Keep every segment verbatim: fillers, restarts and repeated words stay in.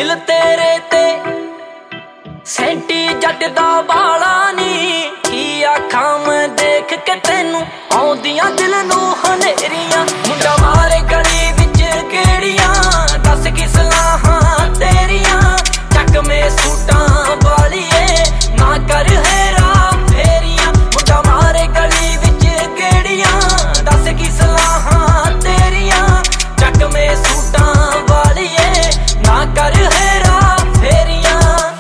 दिल तेरे ते सेंटी जट दा बाला नी की आखां मैं देख के तेनू आउंदियां दिल नू हनेरियां मुंडा मारे गली विच केड़ियां दस की सलाहां तेरियां चक में सूटां वालिए ना कर हेरा फेरियां मुंडा मारे गली विच केड़ियां दस की सलाहां तेरियां चक में सूटां वालिए ना कर हेरा फेरियां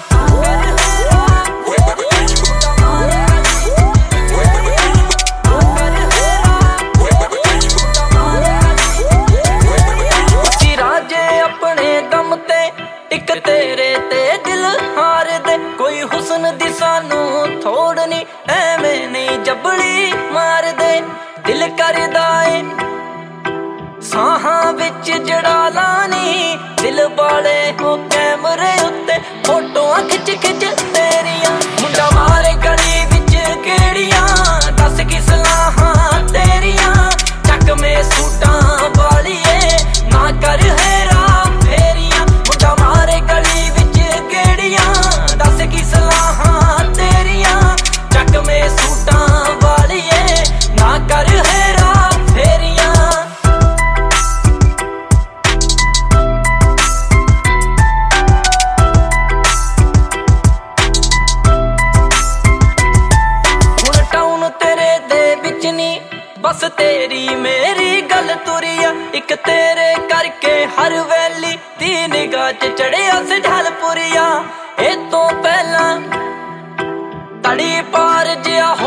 इक तेरे ते दिल हार दे कोई हुस्न दी सानू थोड़ नी एवें नहीं जबड़ी मार दे दिल करदा ए साहां विच जड़ा लानी दिल वाले हो कैमरे उत्ते फोटोआं खिच खिच तेरियां मुंडा मारे गली विच केड़ियां दस की सलाहां तेरियां चक में सूटां वालिए ना कर हेरा फेरियां मुंडा मारे गली विच केड़ियां दस की सलाहां तेरियां चक में सूटां वालिए ना कर हेरा फेरियां हुण टाउन तेरे दे विच नी बस तेरी मेरी गल तुरिया इक तेरे करके हर वैली दी निगाह च चढ़िया सझलपुरिया ए तो पहला तड़ी पार जिया